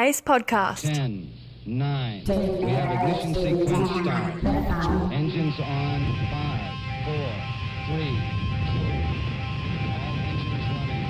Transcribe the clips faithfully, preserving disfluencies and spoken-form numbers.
Ice Podcast. Ten, nine, we have ignition sequence start. Engines on, five, four, three, two, all engines running.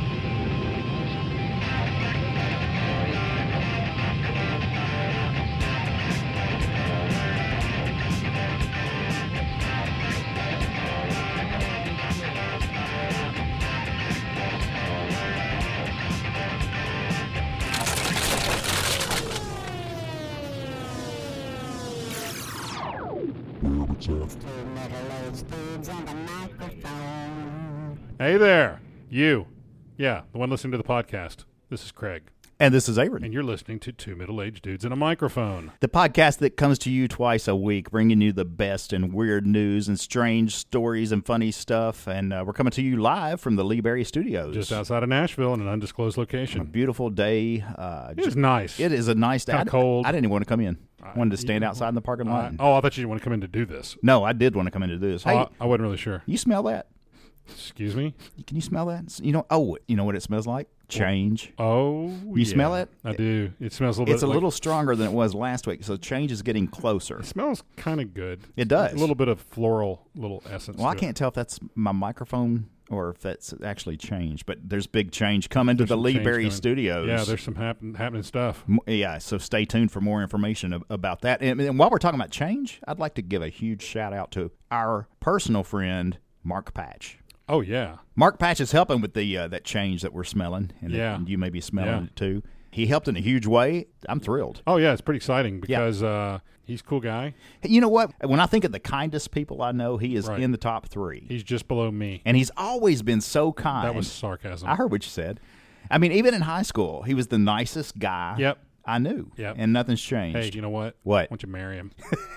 Hey there, you. Yeah, the one listening to the podcast. This is Craig. And this is Aaron. And you're listening to Two Middle-Aged Dudes and a Microphone. The podcast that comes to you twice a week, bringing you the best and weird news and strange stories and funny stuff. And uh, we're coming to you live from the Lee Berry Studios. Just outside of Nashville in an undisclosed A location. beautiful day. Uh, It was nice. It is a nice day. Kinda I- cold. I didn't even want to come in. I wanted to you- stand outside in the parking lot. Uh, and- oh, I thought you didn't want to come in to do this. No, I did want to come in to do this. Hey, Oh, I, I wasn't really sure. you smell that? Excuse me? Can you smell that? You know, oh, you know what it smells like? Change. Oh, You yeah. smell it? I do. It smells a little It's bit a like- little stronger than it was last week, so change is getting closer. It smells kind of good. It does. A little bit of floral little essence. Well, I to can't tell if that's my microphone or if that's actually changed, but there's big change coming to There's the some Lee change Berry coming. Studios. Yeah, there's some happen- happening stuff. M- yeah, so stay tuned for more information ab- about that. And, and while we're talking about change, I'd like to give a huge shout out to our personal friend, Mark Patch. Oh, yeah. Mark Patch is helping with the uh, that change that we're smelling, and, that- Yeah. and you may be smelling Yeah. it too. He helped in a huge way. I'm thrilled. Oh, yeah, it's pretty exciting because uh, he's a cool guy. You know what? When I think of the kindest people I know, he is Right. in the top three. He's just below me. And he's always been so kind. That was sarcasm. I heard what you said. I mean, even in high school, he was the nicest guy Yep. I knew. Yep. And nothing's changed. Hey, you know what? What? Why don't you marry him?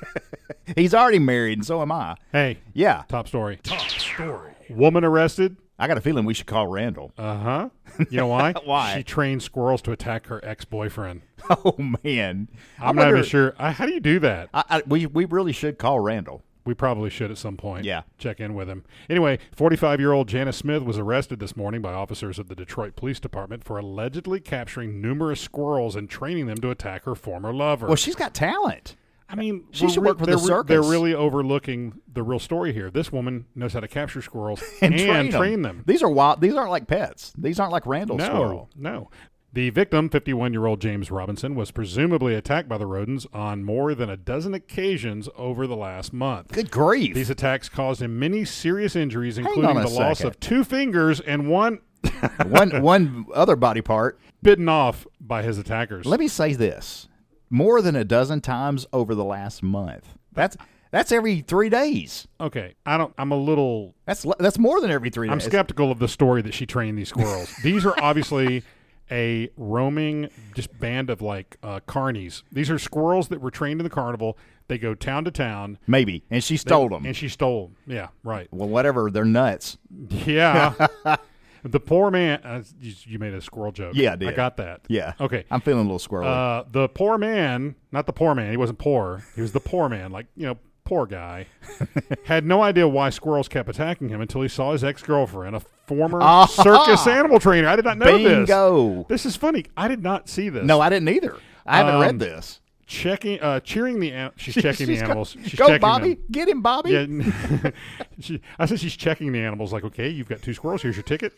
He's already married, and so am I. Hey, Yeah. top story. Top story. Woman arrested. I got a feeling we should call Randall. Uh-huh. You know why? Why? She trained squirrels to attack her ex-boyfriend. Oh, man. I I'm not wonder- even sure. I, how do you do that? I, I, we, we really should call Randall. We probably should at some point. Yeah. Check in with him. Anyway, forty-five-year-old Janice Smith was arrested this morning by officers of the Detroit Police Department for allegedly capturing numerous squirrels and training them to attack her former lover. Well, she's got talent. I mean, She we're should re- work for the they're re- circus. They're really overlooking the real story here. This woman knows how to capture squirrels And, and, train, them. These are wild. These aren't like pets. These aren't like Randall No, squirrel. no. The victim, fifty-one-year-old James Robinson, was presumably attacked by the rodents on more than a dozen occasions over the last month. Good grief. These attacks caused him many serious injuries, Hang including on the a loss second. of two fingers and one one one other body part. bitten off by his attackers. Let me say this: more than a dozen times over the last month. That's that's every three days. Okay, I don't. I'm a little. That's le- that's more than every three I'm days. skeptical of the story that she trained these squirrels. These are obviously a roaming just band of like uh, carnies. These are squirrels that were trained in the carnival. They go town to town. Maybe, and she They- stole them. and she stole. 'em. Yeah, right. Well, whatever. They're nuts. Yeah. The poor man. Uh, you, you made a squirrel joke. Yeah, I did. I got that. Yeah. Okay. I'm feeling a little squirrely. Uh, the poor man, not the poor man. He wasn't poor. He was the poor man. Like, you know, poor guy. Had no idea why squirrels kept attacking him until he saw his ex-girlfriend, a former Ah-ha! circus animal trainer. I did not know Bingo. this. This is funny. I did not see this. No, I didn't either. I haven't Um, read this. Checking, uh, cheering the an- she's checking the She's go- animals. She's Go, checking Bobby. them. Get him, Bobby. Yeah, she, I said she's checking the animals. Like, okay, you've got two squirrels. Here's your ticket.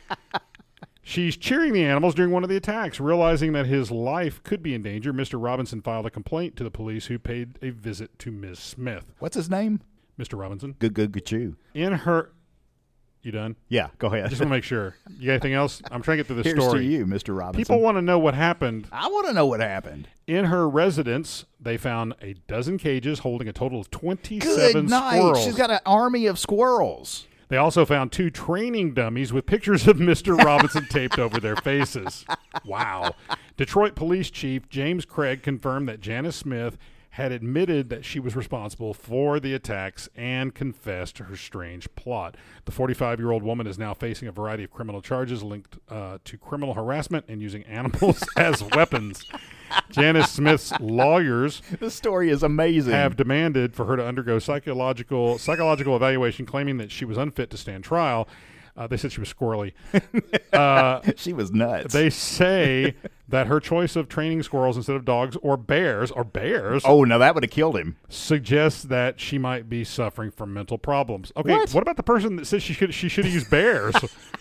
She's cheering the animals during one of the attacks. Realizing that his life could be in danger, Mister Robinson filed a complaint to the police, who paid a visit to Miz Smith. What's his name? Mister Robinson. Good, good, good. You. In her... You done? Yeah. Go ahead. Just want to make sure. You got anything else? I'm trying to get through the Here's story. to you, Mister Robinson. People want to know what happened. I want to know what happened. In her residence, they found a dozen cages holding a total of twenty-seven Good night. squirrels. She's got an army of squirrels. They also found two training dummies with pictures of Mister Robinson taped over their faces. Wow. Detroit Police Chief James Craig confirmed that Janice Smith had admitted that she was responsible for the attacks and confessed to her strange plot. The forty-five-year-old woman is now facing a variety of criminal charges linked uh, to criminal harassment and using animals as weapons. Janice Smith's lawyers This story is amazing. have demanded for her to undergo psychological psychological evaluation, claiming that she was unfit to stand trial. Uh, they said she was squirrely. Uh, she was nuts. They say that her choice of training squirrels instead of dogs or bears, or bears, oh, no, that would have killed him. suggests that she might be suffering from mental problems. Okay, What? what about the person that said she should she should have used bears?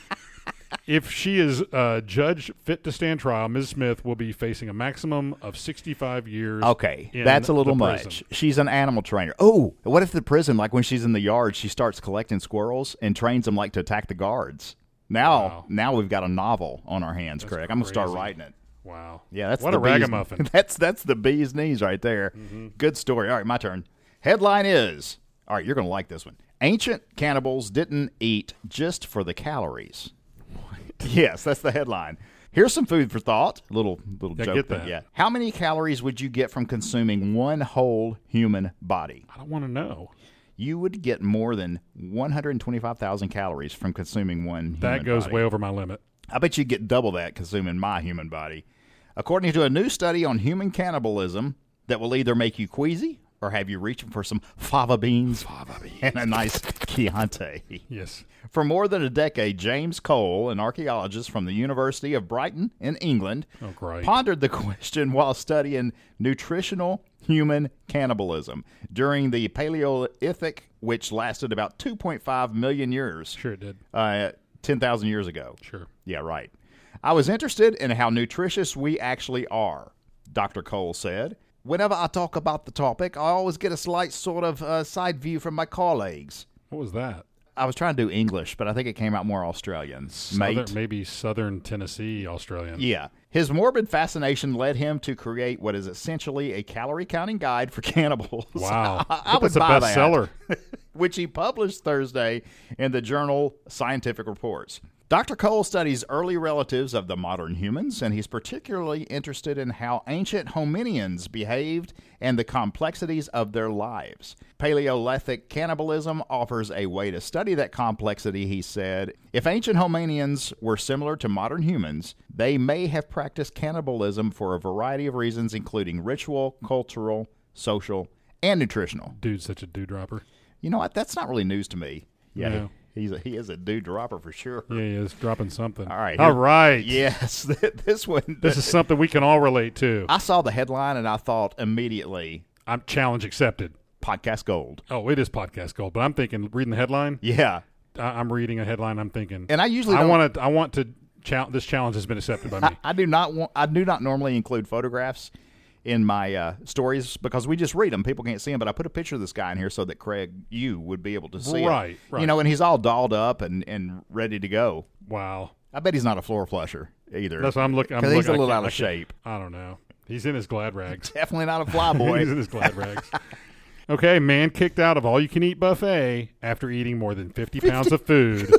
If she is uh, judged fit to stand trial, Miz Smith will be facing a maximum of sixty-five years. Okay, in that's a little the much. prison. She's an animal trainer. Oh, what if the prison, like when she's in the yard, she starts collecting squirrels and trains them like to attack the guards? Now, Wow. now we've got a novel on our hands, That's Craig. I'm gonna start crazy. writing it. Wow. Yeah, that's what the a bee's- ragamuffin. That's that's the bee's knees right there. Mm-hmm. Good story. All right, my turn. Headline is, all right, you're going to like this one. Ancient cannibals didn't eat just for the calories. What? Yes, that's the headline. Here's some food for thought. Little little Yeah, joke. get thing, that. Yeah. How many calories would you get from consuming one whole human body? I don't want to know. You would get more than one hundred twenty-five thousand calories from consuming one human That goes body. way over my limit. I bet you get double that consuming my human body. According to a new study on human cannibalism that will either make you queasy or have you reaching for some fava beans, fava beans. and a nice Chianti. Yes. For more than a decade, James Cole, an archaeologist from the University of Brighton in England, Oh, great. pondered the question while studying nutritional human cannibalism during the Paleolithic, which lasted about two point five million years, Sure it did. uh, ten thousand years ago. Sure. Yeah, right. I was interested in how nutritious we actually are, Doctor Cole said. Whenever I talk about the topic, I always get a slight sort of uh, side view from my colleagues. What was that? I was trying to do English, but I think it came out more Australian. Southern, Mate. maybe Southern Tennessee, Australian. Yeah. His morbid fascination led him to create what is essentially a calorie-counting guide for cannibals. Wow. I, I But would that's a buy that. bestseller. Which he published Thursday in the journal Scientific Reports. Doctor Cole studies early relatives of the modern humans, and he's particularly interested in how ancient hominians behaved and the complexities of their lives. Paleolithic cannibalism offers a way to study that complexity, he said. If ancient hominians were similar to modern humans, they may have practiced cannibalism for a variety of reasons, including ritual, cultural, social, and nutritional. Dude's such a dude dropper. You know what? That's not really news to me. Yeah, No. he, he's a, he is a dude dropper for sure. Yeah, he is dropping something. All right. All here- right. Yes, this one. This is something we can all relate to. I saw the headline and I thought immediately, I'm challenge accepted. podcast gold. Oh, it is podcast gold, but I'm thinking reading the headline. Yeah, I, I'm reading a headline. I'm thinking, and I usually I don't, want to. I want to. Chal- this challenge has been accepted by me. I, I do not want. I do not normally include photographs in my uh, stories because we just read them. People can't see them, but I put a picture of this guy in here so that Craig, you would be able to see Right, him. right. You know, and he's all dolled up and, and ready to go. Wow. I bet he's not a floor flusher either. That's what I'm looking. I'm because he's a looking- I little can't- out I of can't- shape. I don't know. He's in his glad rags. Definitely not a fly boy. He's in his glad rags. Okay, man kicked out of all-you-can-eat buffet after eating more than fifty pounds of food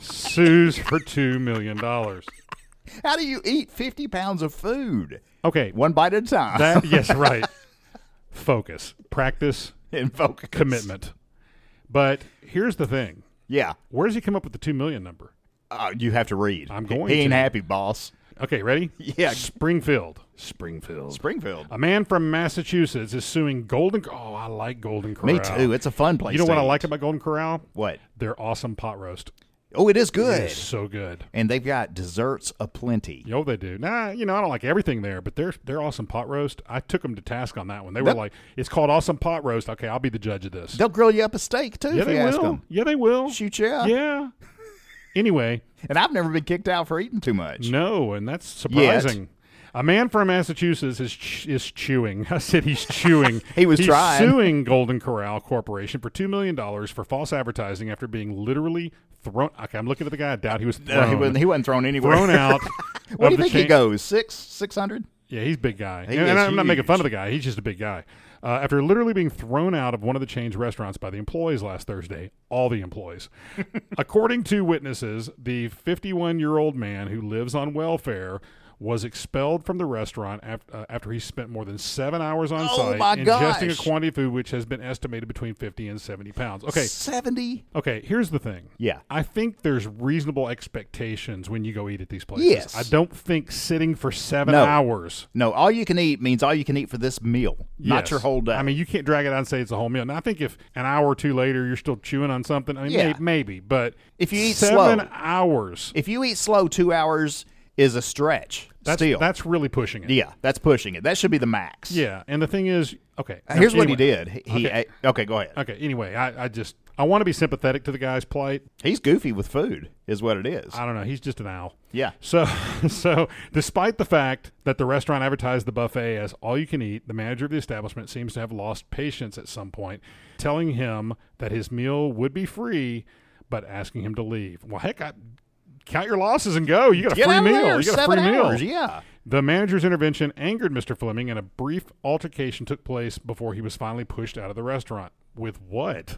sues for two million dollars. How do you eat fifty pounds of food? Okay, One bite at a time. that yes, right. Focus, practice, In focus. commitment. But here's the thing: Yeah. where does he come up with the two million number? Uh, you have to read. I'm He- going He ain't to. happy, boss. Okay, ready? Yeah. Springfield. Springfield. Springfield. A man from Massachusetts is suing Golden. Oh, I like Golden Corral. Me too. It's a fun place. You know to what I eat. like about Golden Corral? What? Their awesome pot roast. Oh, it is It good. is so good. And they've got desserts aplenty. Yo, they do. Nah, you know, I don't like everything there, but their their awesome pot roast, I took them to task on that one. They were That- like, it's called awesome pot roast. Okay, I'll be the judge of this. They'll grill you up a steak too Yeah, if they you ask will. them. Yeah, they will. Shoot you up. Yeah. Anyway, And I've never been kicked out for eating too much. no, and that's surprising. A man from Massachusetts is ch- is chewing. I said he's chewing. He was he's trying. suing Golden Corral Corporation for two million dollars for false advertising after being literally thrown. Okay, I'm looking at the guy. I doubt he was thrown. No, he wasn't. He wasn't thrown anywhere. thrown out. What do of you the think he chain- goes? Six, six hundred? Yeah, he's a big guy. He and and is I'm not making fun of huge. the guy. He's just a big guy. Uh, after literally being thrown out of one of the chain's restaurants by the employees last Thursday, all the employees. According to witnesses, the fifty-one-year-old man who lives on welfare was expelled from the restaurant after, uh, after he spent more than seven hours on Oh, site my ingesting gosh. a quantity of food which has been estimated between fifty and seventy pounds. Okay, seventy? okay. Here's the thing. Yeah. I think there's reasonable expectations when you go eat at these places. Yes. I don't think sitting for seven No. hours. No, all you can eat means all you can eat for this meal, not Yes. your whole day. I mean, you can't drag it out and say it's a whole meal. Now, I think if an hour or two later you're still chewing on something, I mean, Yeah. may- maybe, but If you eat seven slow. hours, if you eat slow, two hours is a stretch. that's Still, that's really pushing it. yeah, that's pushing it. That should be the max. Yeah, and the thing is, okay. now, Here's what he anyway. did. He, he Okay. ate, okay, go ahead. Okay. Anyway, I, I just I want to be sympathetic to the guy's plight. He's goofy with food, is what it is. I don't know. He's just an owl. Yeah. So, so despite the fact that the restaurant advertised the buffet as all you can eat, the manager of the establishment seems to have lost patience at some point, telling him that his meal would be free, but asking him to leave. Well, heck, I, count your losses and go. You got a Get free out of meal. there. You got a Seven free meal. hours, yeah. The manager's intervention angered Mister Fleming, and a brief altercation took place before he was finally pushed out of the restaurant. With what?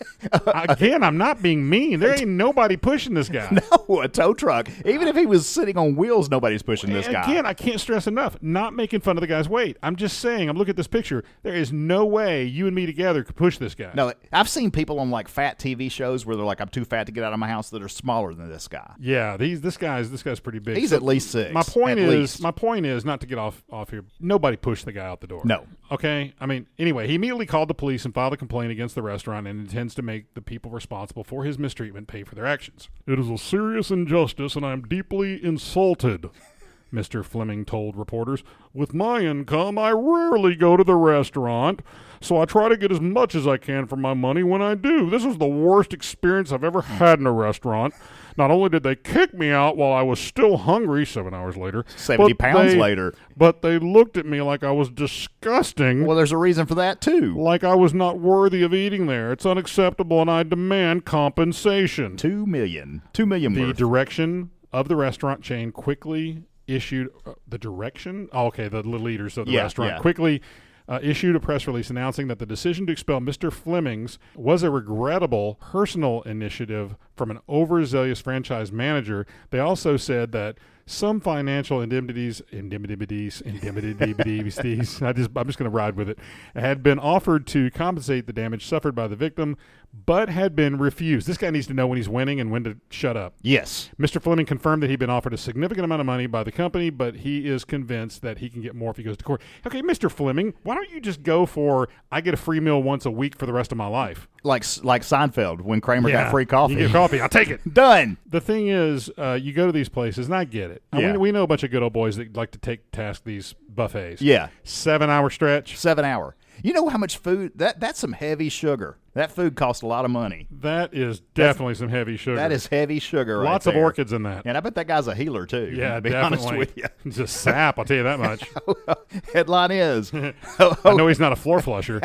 Again, I'm not being mean. There ain't nobody pushing this guy. No, a tow truck. Even if he was sitting on wheels, nobody's pushing this guy. Again, I can't stress enough, not making fun of the guy's weight. I'm just saying, I'm looking at this picture. There is no way you and me together could push this guy. No, I've seen people on like fat T V shows where they're like, I'm too fat to get out of my house, that are smaller than this guy. Yeah, these this guy's this guy's pretty big. He's So at least six. My point at is, least. my point is not to get off off here. Nobody pushed the guy out the door. No. Okay. I mean, anyway, he immediately called the police and filed a complaint against the restaurant and intends to make the people responsible for his mistreatment pay for their actions. It is a serious injustice, and I am deeply insulted, Mister Fleming told reporters. With my income, I rarely go to the restaurant, so I try to get as much as I can for my money when I do. This is the worst experience I've ever had in a restaurant. Not only did they kick me out while I was still hungry seven hours later, seventy but pounds they- later. but they looked at me like I was disgusting, Well, there's a reason for that, too. like I was not worthy of eating there. It's unacceptable, and I demand compensation. Two million. Two million The worth. direction of the restaurant chain quickly issued uh, the direction. Oh, okay, the leaders of the Yeah, restaurant yeah. quickly uh, issued a press release announcing that the decision to expel Mister Flemings was a regrettable personal initiative from an overzealous franchise manager. They also said that some financial indemnities, indemnities, indemnities, I just, I'm just going to ride with it, had been offered to compensate the damage suffered by the victim, but had been refused. This guy needs to know when he's winning and when to shut up. Yes. Mister Fleming confirmed that he'd been offered a significant amount of money by the company, but he is convinced that he can get more if he goes to court. Okay, Mister Fleming, why don't you just go for, I get a free meal once a week for the rest of my life? Like like Seinfeld when Kramer Yeah, got free coffee. You get coffee, I'll take it. Done. The thing is, uh, you go to these places, and I get it. I Yeah. mean, we know a bunch of good old boys that like to take task these buffets. Yeah. Seven-hour stretch. Seven hour. You know how much food? That That's some heavy sugar. That food costs a lot of money. That is definitely some heavy sugar. That is heavy sugar right Lots of there. orchids in that. And I bet that guy's a healer, too. Yeah, to be definitely. honest with you. Just sap, I'll tell you that much. Headline is, I know he's not a floor flusher.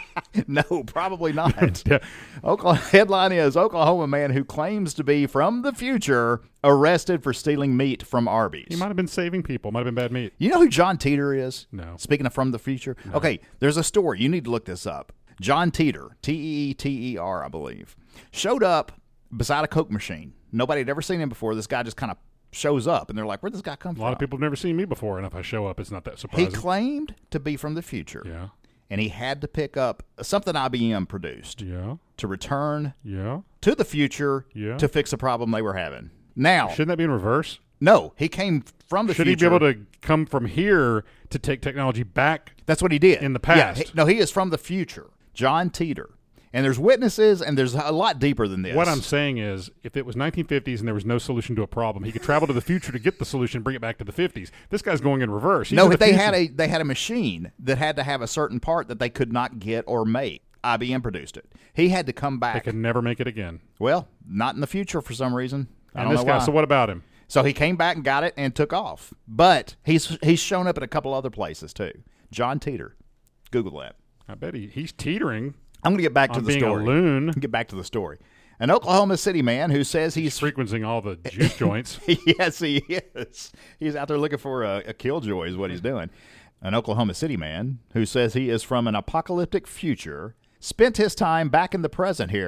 no, probably not. Yeah. Oklahoma, headline is, Oklahoma man who claims to be from the future arrested for stealing meat from Arby's. He might have been saving people. Might have been bad meat. You know who John Teeter is? No. Speaking of from the future? Okay, there's a story. You need to look this up. John Teeter, T E E T E R, I believe, showed up beside a Coke machine. Nobody had ever seen him before. This guy just kind of shows up, and they're like, where'd this guy come A from? lot of people have never seen me before, and if I show up, it's not that He surprising. claimed to be from the future, yeah, and he had to pick up something I B M produced yeah, to return yeah. to the future Yeah. to fix a problem they were having. Now, Shouldn't that be in reverse? no, he came from the Should future. he be able to come from here to take technology back? That's what he did. in the Yeah, past? he- no, he is from the future. John Teeter. And there's witnesses, and there's a lot deeper than this. What I'm saying is, if it was nineteen fifties and there was no solution to a problem, he could travel to the future to get the solution, bring it back to the fifties. This guy's going in reverse. He's no, in the they future. had a they had a machine that had to have a certain part that they could not get or make. I B M produced it. He had to come They back. could never make it again. Well, not in the future for some reason. I And don't this know guy. why. So what about him? So he came back and got it and took off. But he's he's shown up at a couple other places too. John Teeter. Google that. I bet he, he's teetering I'm going to get back to on the being story. a loon, Get back to the story. An Oklahoma City man who says he's frequenting all the juice joints. yes, he is. He's out there looking for a, a killjoy is what he's doing. An Oklahoma City man who says he is from an apocalyptic future spent his time back in the present here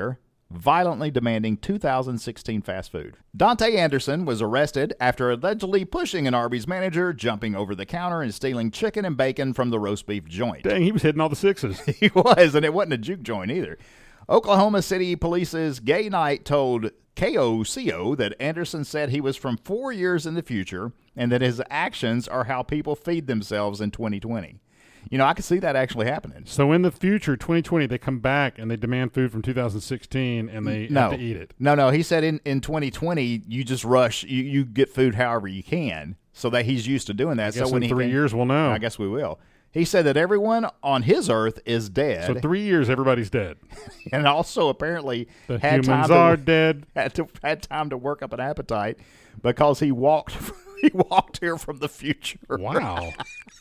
violently demanding two thousand sixteen fast food. Dante Anderson was arrested after allegedly pushing an Arby's manager, jumping over the counter, and stealing chicken and bacon from the roast beef joint. Dang, he was hitting all the sixes. He was, and it wasn't a juke joint either. Oklahoma City Police's Gay Knight told K O C O that Anderson said he was from four years in the future and that his actions are how people feed themselves in twenty twenty. You know, I could see that actually happening. So in the future, twenty twenty, they come back and they demand food from two thousand sixteen and they no. have to eat it. No, no. He said in, in twenty twenty, you just rush, you, you get food however you can. So that he's used to doing that. I guess so when in he three came, years we'll know. I guess we will. He said that everyone on his earth is dead. So three years, everybody's dead. And also apparently The had time humans are to, dead. Had, to, had time to work up an appetite because he walked he walked here from the future. Wow.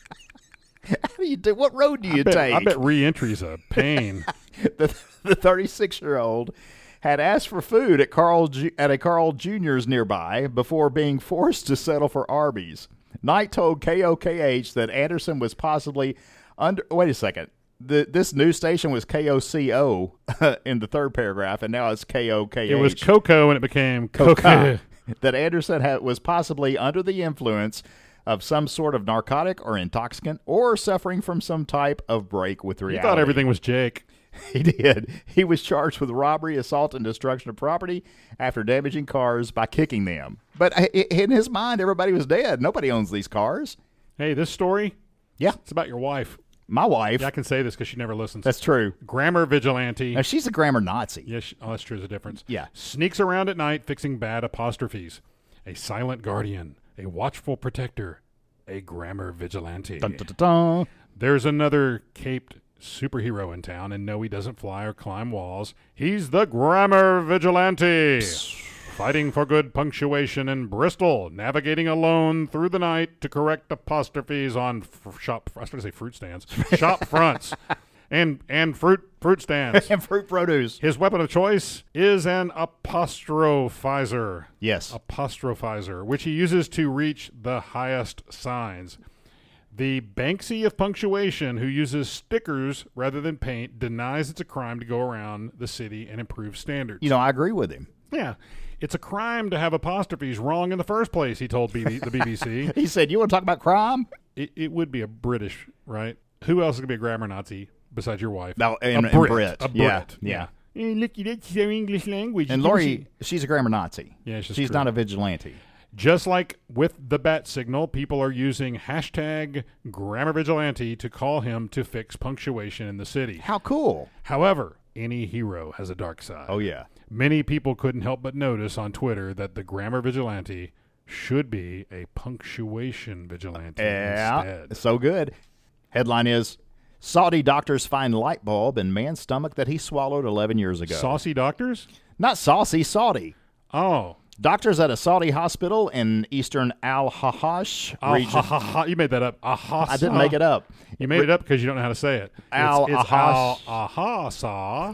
How do you do? What road do you I bet, take? I bet re-entry's a pain. the the thirty-six-year-old had asked for food at Carl Ju- at a Carl Junior's nearby before being forced to settle for Arby's. Knight told K O K H that Anderson was possibly under. Wait a second. The, this news station was K O C O in the third paragraph, and now it's K O K H. It was Coco, and it became Coca. Coca. That Anderson had, was possibly under the influence of some sort of narcotic or intoxicant, or suffering from some type of break with He reality. thought everything was Jake. He did. He was charged with robbery, assault, and destruction of property after damaging cars by kicking them. But in his mind, everybody was dead. Nobody owns these cars. Hey, this story, Yeah. it's about your wife. My wife. Yeah, I can say this because she never listens. That's true. Grammar vigilante. Now, she's a grammar Nazi. Yes, she- oh, that's true. There's a difference. Yeah. Sneaks around at night fixing bad apostrophes. A silent guardian. A watchful protector. A grammar vigilante. Dun, dun, dun, dun. There's another caped superhero in town, and no, he doesn't fly or climb walls. He's the grammar vigilante. Fighting for good punctuation in Bristol, navigating alone through the night to correct apostrophes on f- shop. I was going to say fruit stands, shop fronts, and and fruit fruit stands. And fruit produce. His weapon of choice is an apostrophizer. Yes. Apostrophizer, which he uses to reach the highest signs. The Banksy of punctuation, who uses stickers rather than paint, denies it's a crime to go around the city and improve standards. You know, I agree with him. Yeah. It's a crime to have apostrophes wrong in the first place, he told B B, the B B C. He said, you want to talk about crime? It, it would be a British, right? Who else is going to be a grammar Nazi besides your wife? No, and, a and Brit. Brit. A Brit. Yeah, yeah. Hey, look, that's their English language. And You Lori, see- she's a grammar Nazi. Yeah, it's just she's true. not a vigilante. Just like with the bat signal, people are using hashtag grammar vigilante to call him to fix punctuation in the city. How cool. However, any hero has a dark side. Oh, yeah. Many people couldn't help but notice on Twitter that the grammar vigilante should be a punctuation vigilante Yeah, instead. so good. Headline is, Saudi doctors find light bulb in man's stomach that he swallowed eleven years ago. Saucy doctors? Not saucy, Saudi. Oh. Doctors at a Saudi hospital in eastern Al-Hahash Ah, region. ha, ha, ha. You made that up. Aha, I didn't make it up. You made it up because you don't know how to say it. Al it's, it's Ahash. Al Aha Saw.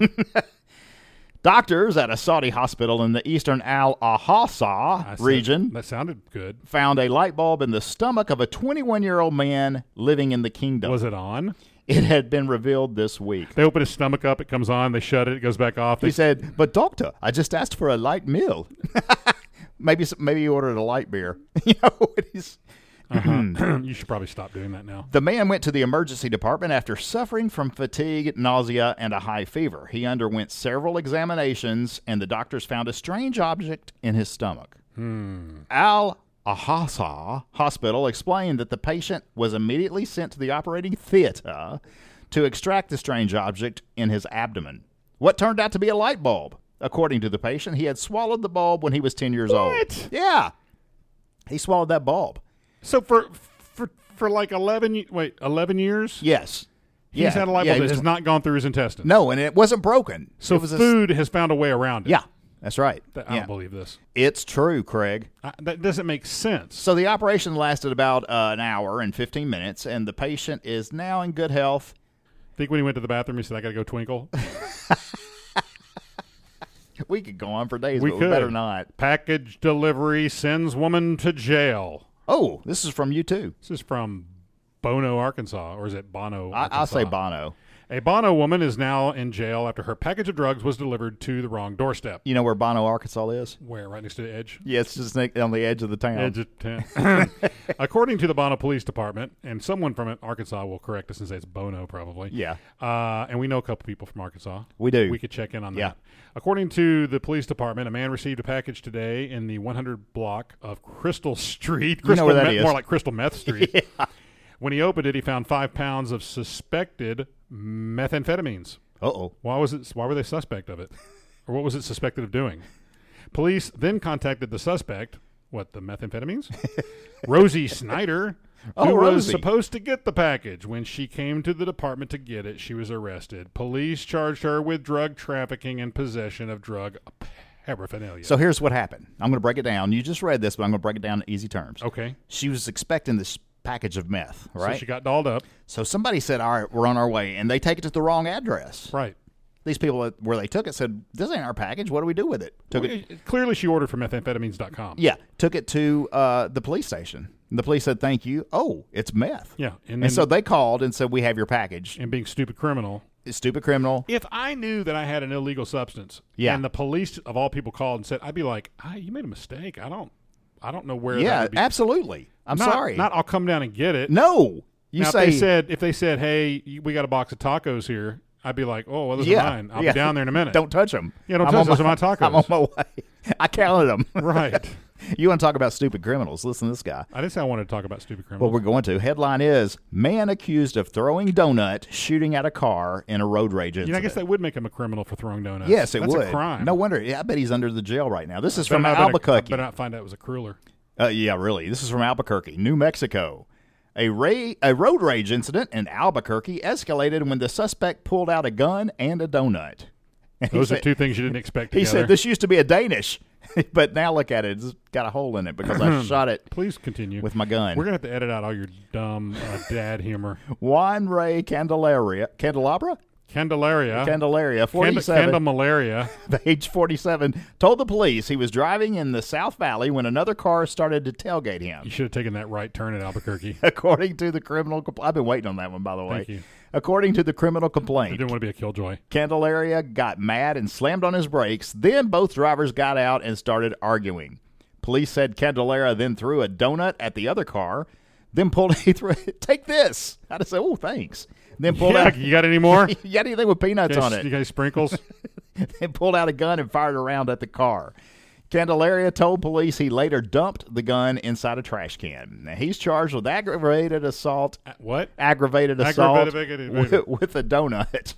Doctors at a Saudi hospital in the eastern Al-Ahasa region That sounded good. found a light bulb in the stomach of a twenty-one-year-old man living in the kingdom. Was it on? It had been revealed this week. They open his stomach up, it comes on, they shut it, it goes back off. They He said, "But doctor, I just asked for a light meal. maybe maybe he ordered a light beer." You know, he's, uh-huh. You should probably stop doing that now. the man went to the emergency department after suffering from fatigue, nausea, and a high fever. He underwent several examinations, and the doctors found a strange object in his stomach. Hmm. Al Ahasa Hospital explained that the patient was immediately sent to the operating theater to extract the strange object in his abdomen. What turned out to be a light bulb. According to the patient, he had swallowed the bulb when he was ten years old. What? Yeah. He swallowed that bulb. So for for for like eleven ye- wait, eleven years? Yes. He's yeah. had a light yeah, bulb he that was- has not gone through his intestines. No, and it wasn't broken. So it was a- food has found a way around it. yeah, that's right. That- I yeah. don't believe this. It's true, Craig. I, that doesn't make sense. So the operation lasted about uh, an hour and fifteen minutes, and the patient is now in good health. Think when he went to the bathroom, he said, "I got to go twinkle." We could go on for days, We but could. we better not. Package delivery sends woman to jail. Oh, this is from you too. This is from Bono, Arkansas, or is it Bono? I, Arkansas? I'll say Bono. A Bono woman is now in jail after her package of drugs was delivered to the wrong doorstep. You know where Bono, Arkansas is? Where? Right next to the edge? Yeah, it's just on the edge of the town. Edge of town. According to the Bono Police Department, and someone from it, Arkansas will correct us and say it's Bono probably. Yeah. Uh, and we know a couple people from Arkansas. We do. We could check in on Yeah. that. According to the police department, a man received a package today in the one hundred block of Crystal Street. Crystal You know where that Meth- is. More like Crystal Meth Street. Yeah. When he opened it, he found five pounds of suspected methamphetamines. Uh-oh. Why was it? Why were they suspect of it, or what was it suspected of doing? Police then contacted the suspect. What, the methamphetamines? Rosie Snyder, who Oh, was Rosie. supposed to get the package. When she came to the department to get it, she was arrested. Police charged her with drug trafficking and possession of drug paraphernalia. So here's what happened. I'm going to break it down. You just read this, but I'm going to break it down in easy terms. okay, She was expecting this package of meth, right? so she got dolled up. So somebody said, all right, we're on our way, and they take it to the wrong address. Right. These people that, where they took it said, this ain't our package. What do we do with it? Took Well, it. it- Clearly, she ordered from methamphetamines dot com. Yeah, took it to uh, the police station. And the police said, thank you. Oh, it's meth. Yeah, and And, then so they called and said, we have your package. and being stupid criminal. Stupid criminal. If I knew that I had an illegal substance, Yeah. and the police of all people called and said, I'd be like, ah, you made a mistake. I don't, I don't know where. that Yeah, would be. absolutely. I'm Not- sorry. Not I'll come down and get it. no. You now, say, if they said, if they said, hey, we got a box of tacos here, I'd be like, oh, well, those yeah, are mine. I'll yeah. be down there in a minute. Don't touch them. Yeah, don't I'm touch on those. my- Are my tacos. I'm on my way. I counted them. Right. You want to talk about stupid criminals? Listen to this guy. I didn't say I wanted to talk about stupid Well, criminals. we're going to. Headline is, man accused of throwing donut, shooting at a car in a road rage incident. you know, I guess that would make him a criminal for throwing donuts. Yes, it That's would. a crime. No wonder. Yeah, I bet he's under the jail right now. This is Better from not been a- Albuquerque. better not find out it was a crueler. Uh, yeah, really. This is from Albuquerque, New Mexico. A, ra- a road rage incident in Albuquerque escalated when the suspect pulled out a gun and a donut. And he Those are said- two things you didn't expect He together. said, this used to be a Danish, but now look at it. It's got a hole in it because I shot it Please continue. with my gun. We're going to have to edit out all your dumb uh, dad humor. Juan Ray Candelaria, Candelabra? Candelaria. Candelaria, Cand- forty-seven, Candemalaria. age forty-seven, told the police he was driving in the South Valley when another car started to tailgate him. You should have taken that right turn at Albuquerque. According to the criminal compl- I've been waiting on that one, by the way. Thank you. According to the criminal I complaint, didn't want to be a killjoy. Candelaria got mad and slammed on his brakes. Then both drivers got out and started arguing. Police said Candelaria then threw a donut at the other car, then pulled he threw take this. I just said, oh, thanks. Then pulled Yeah, out you got any more? you got anything with peanuts You on guys- it? You guys sprinkles? Then pulled out a gun and fired around at the car. Candelaria told police he later dumped the gun inside a trash can. Now, he's charged with aggravated assault. Uh, what? Aggravated assault Aggravated- with, with a donut.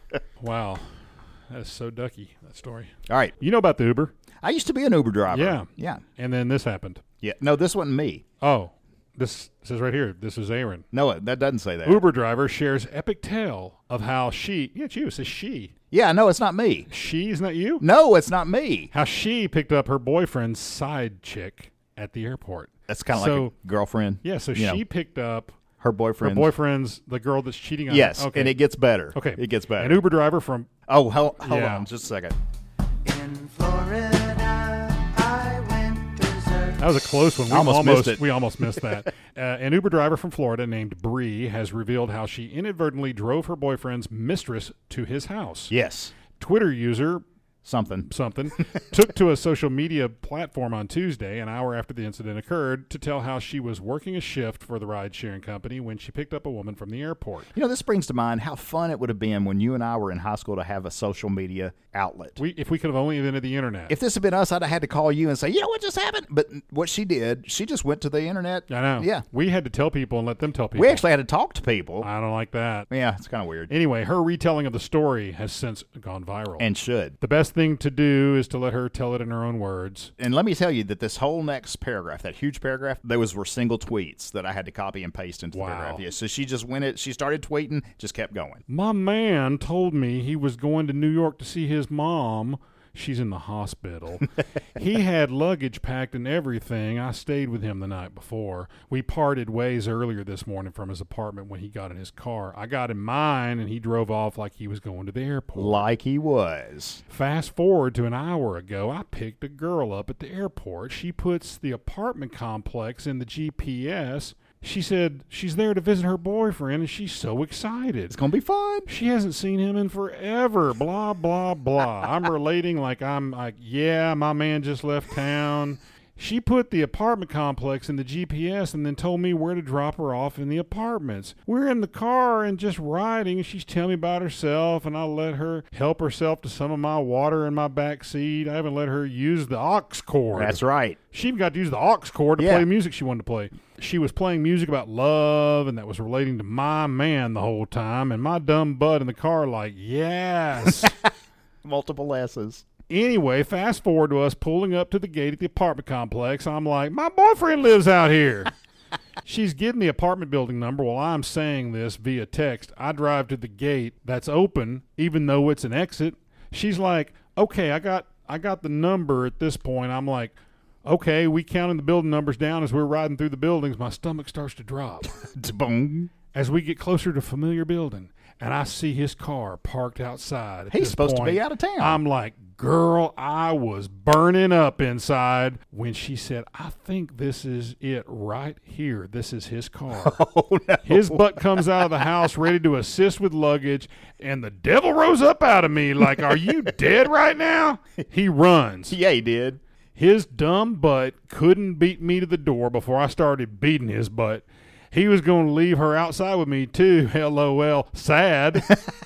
Wow. That's so ducky, that story. All right. You know about the Uber? I used to be an Uber driver. Yeah. Yeah. And then this happened. Yeah. No, this wasn't me. Oh, this says right here, this is Aaron. No, that doesn't say that. Uber driver shares epic tale of how she, yeah, it's you, it says she. Yeah, no, it's not me. She, isn't that you? No, it's not me. How she picked up her boyfriend's side chick at the airport. That's kind of So- like a girlfriend. Yeah, so You she know, picked up her her boyfriend. boyfriend's, the girl that's cheating on Yes, her. Okay. and it gets better. okay. It gets better. An Uber driver from, oh, hold, hold Yeah. on just a second. In Florida, I went desert. that was a close one. We Almost missed it. We almost missed that. Uh, an Uber driver from Florida named Bree has revealed how she inadvertently drove her boyfriend's mistress to his house. Yes. Twitter user Something. something took to a social media platform on Tuesday, an hour after the incident occurred, to tell how she was working a shift for the ride-sharing company when she picked up a woman from the airport. You know, this brings to mind how fun it would have been when you and I were in high school to have a social media outlet. We, if we could have only invented the internet. If this had been us, I'd have had to call you and say, you know what just happened? But what she did, she just went to the internet. I know. Yeah. We had to tell people and let them tell people. We actually had to talk to people. I don't like that. Yeah, it's kind of weird. Anyway, her retelling of the story has since gone viral. And should. the best thing to do is to let her tell it in her own words. And let me tell you that this whole next paragraph, that huge paragraph, those were single tweets that I had to copy and paste into Wow. the paragraph. Yeah, so she just went it. She started tweeting, just kept going. My man told me he was going to New York to see his mom. She's in the hospital. He had luggage packed and everything. I stayed with him the night before. We parted ways earlier this morning from his apartment when he got in his car. I got in mine, and he drove off like he was going to the airport. Like he was. Fast forward to an hour ago, I picked a girl up at the airport. She puts the apartment complex in the G P S. She said she's there to visit her boyfriend, and she's so excited. It's going to be fun. She hasn't seen him in forever. Blah, blah, blah. I'm relating like I'm like, yeah, my man just left town. She put the apartment complex in the G P S and then told me where to drop her off in the apartments. We're in the car and just riding, and she's telling me about herself, and I let her help herself to some of my water in my back seat. I haven't let her use the aux cord. That's right. She even got to use the aux cord to Yeah. play music she wanted to play. She was playing music about love, and that was relating to my man the whole time, and my dumb butt in the car like, yes. Multiple S's. Anyway, fast forward to us pulling up to the gate at the apartment complex. I'm like, my boyfriend lives out here. She's getting the apartment building number while I'm saying this via text. I drive to the gate that's open, even though it's an exit. She's like, okay, I got I got the number at this point. I'm like, okay, we counting the building numbers down as we're riding through the buildings. My stomach starts to drop. Boom. As we get closer to a familiar building, and I see his car parked outside. At He's this supposed to point, be out of town. I'm like, girl, I was burning up inside when she said, I think this is it right here. This is his car. Oh, no. His butt comes out of the house ready to assist with luggage, and the devil rose up out of me like, are you dead right now? He runs. Yeah, he did. His dumb butt couldn't beat me to the door before I started beating his butt. He was going to leave her outside with me, too. LOL. Sad.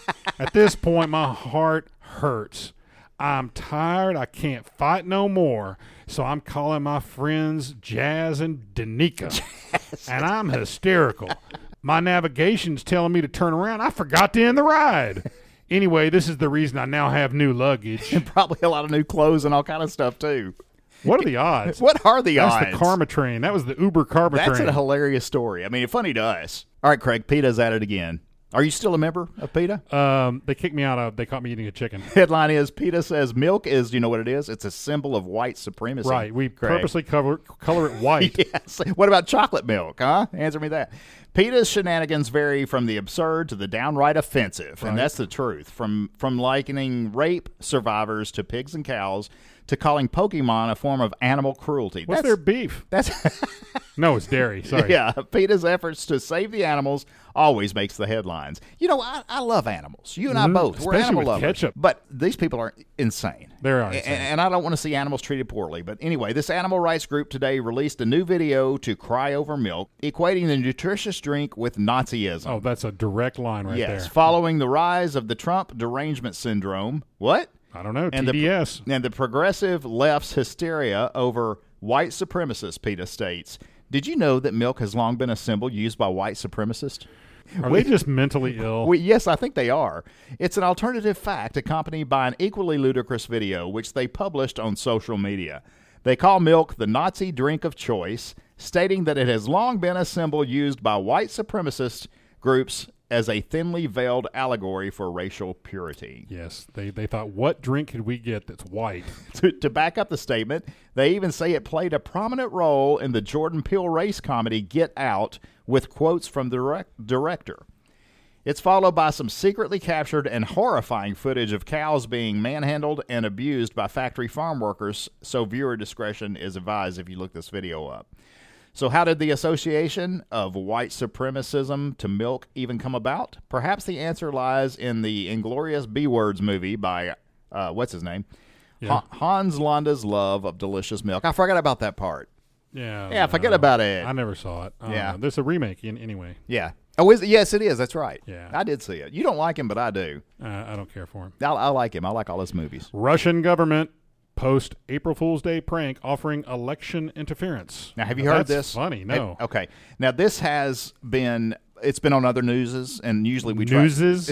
At this point, my heart hurts. I'm tired. I can't fight no more. So I'm calling my friends Jazz and Danica. And I'm hysterical. My navigation's telling me to turn around. I forgot to end the ride. Anyway, this is the reason I now have new luggage. And probably a lot of new clothes and all kind of stuff, too. What are the odds? What are the That's odds? the karma train. That was the Uber karma That's train. a hilarious story. I mean, funny to us. All right, Craig, PETA's at it again. Are you still a member of PETA? Um, they kicked me out of. They caught me eating a chicken. Headline is, PETA says milk is, do you know what it is? It's a symbol of white supremacy. Right. We Craig. purposely cover, color it white. Yes. What about chocolate milk, huh? Answer me that. PETA's shenanigans vary from the absurd to the downright offensive, Right. and that's the truth. From from likening rape survivors to pigs and cows to calling Pokemon a form of animal cruelty. What's that's, their beef? That's No, it's dairy. Sorry. yeah. PETA's efforts to save the animals always makes the headlines. You know, I, I love animals. You and I Mhm. both. We're Especially animal with lovers. ketchup. But these people are insane. They are A- insane. And, I don't want to see animals treated poorly. But anyway, this animal rights group today released a new video to cry over milk, equating the nutritious drink with Nazism. Oh, that's a direct line right yes, there. following the rise of the Trump derangement syndrome. What? I don't know. And T D S. The, and the progressive left's hysteria over white supremacists, PETA states. Did you know that milk has long been a symbol used by white supremacists? Are they just mentally ill? We, yes, I think they are. It's an alternative fact accompanied by an equally ludicrous video, which they published on social media. They call milk the Nazi drink of choice, stating that it has long been a symbol used by white supremacist groups as a thinly veiled allegory for racial purity. Yes. They they thought, what drink could we get that's white? To, to back up the statement, they even say it played a prominent role in the Jordan Peele race comedy Get Out, with quotes from the direct, director. It's followed by some secretly captured and horrifying footage of cows being manhandled and abused by factory farm workers, so viewer discretion is advised if you look this video up. So how did the association of white supremacism to milk even come about? Perhaps the answer lies in the Inglorious B Words movie by, uh, what's his name? Yeah. Ha- Hans Landa's love of delicious milk. I forgot about that part. Yeah. Yeah, forget uh, about it. I never saw it. I don't Yeah. know. There's a remake in, anyway. Yeah. Oh, is it? Yes, it is. That's right. Yeah. I did see it. You don't like him, but I do. Uh, I don't care for him. I, I like him. I like all his movies. Russian government post April Fool's Day prank offering election interference. Now, have you Now, heard that's this? Funny, no. Have- okay. Now, this has been, it's been on other newses, and usually we try. Newses?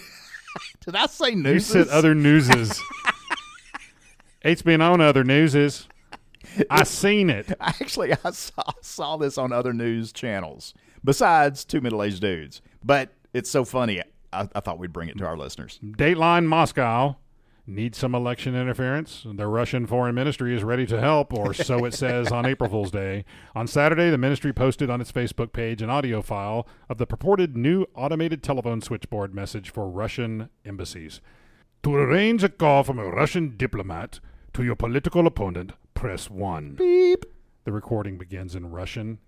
Did I say You newses? said other newses. It's been on other newses. I seen it. Actually, I saw, saw this on other news channels, besides two middle-aged dudes. But it's so funny, I, I thought we'd bring it to our listeners. Dateline Moscow needs some election interference. The Russian Foreign Ministry is ready to help, or so it says on April Fool's Day. On Saturday, the ministry posted on its Facebook page an audio file of the purported new automated telephone switchboard message for Russian embassies. To arrange a call from a Russian diplomat to your political opponent, press one. Beep. The recording begins in Russian,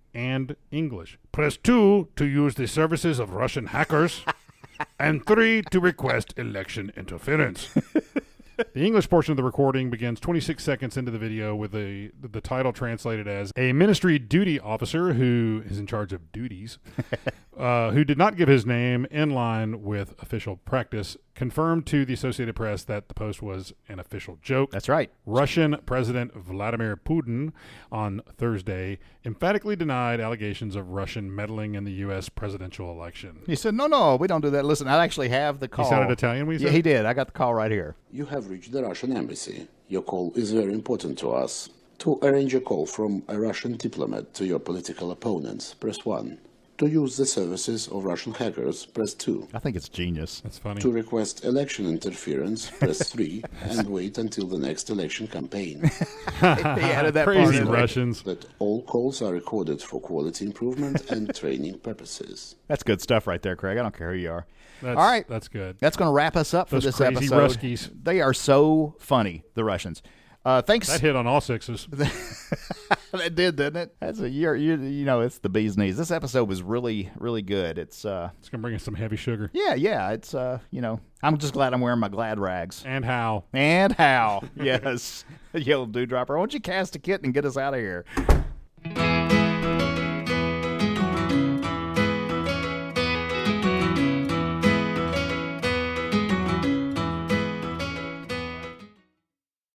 and English. Press two to use the services of Russian hackers, and three to request election interference. The English portion of the recording begins twenty-six seconds into the video with the, the title translated as a ministry duty officer who is in charge of duties, uh, who did not give his name in line with official practice, confirmed to the Associated Press that the post was an official joke. That's right. Russian President Vladimir Putin on Thursday emphatically denied allegations of Russian meddling in the U S presidential election. He said, no, no, we don't do that. Listen, I actually have the call. He sounded Italian when he Yeah, said he it? did. I got the call right here. You have reached the Russian embassy. Your call is very important to us. To arrange a call from a Russian diplomat to your political opponents, press one. To use the services of Russian hackers, press two. I think it's genius. That's funny. To request election interference, press three and wait until the next election campaign. He added that part Crazy in there. Russians. That all calls are recorded for quality improvement and training purposes. That's good stuff right there, Craig. I don't care who you are. That's, All right. That's good. That's going to wrap us up for Those this crazy episode. Ruskies. They are so funny, the Russians. Uh, thanks. That hit on all sixes. That did, didn't it? That's a year. You, you know, it's the bee's knees. This episode was really, really good. It's, uh, It's going to bring us some heavy sugar. yeah, yeah. It's, uh, you know, I'm just glad I'm wearing my Glad rags. And how? And how? Yes, Yellow Dewdropper. Why don't you cast a kitten and get us out of here?